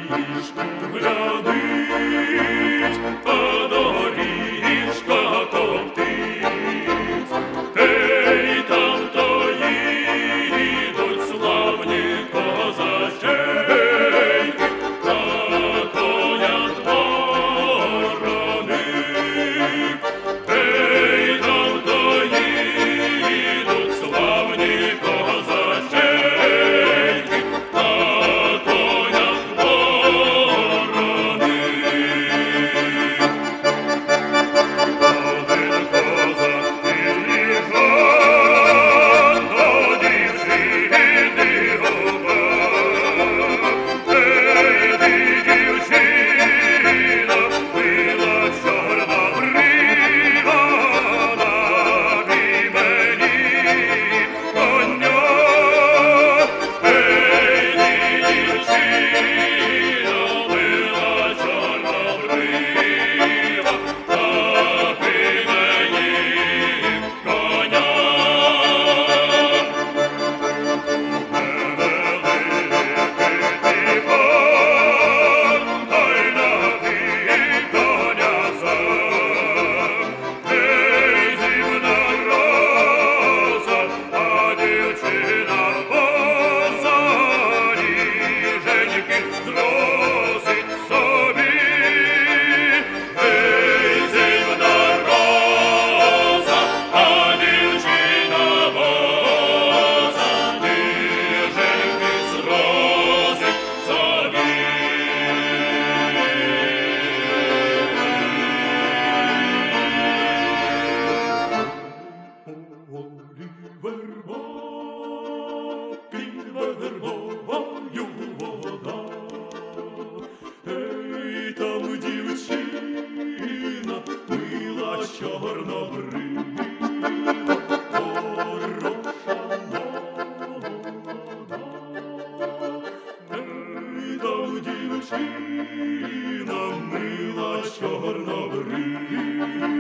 доріжку глядить, та доріжка топтить. Ей, там то їдуть славні козаченьки, на конях вороних. Ей, там то їдуть славні козаченьки, на конях вороних. Один козак під'їжджав до дівчини губа. Ей, ти, дівчино, мила чорна брива, набій мені коня. Ей, ти, дівчино, мила чорна брива, набій мені коня. Під вербовою вода. Ей, там дівчина, мила чорнобрива, хороша молода. Ей, там дівчина, мила чорнобрива,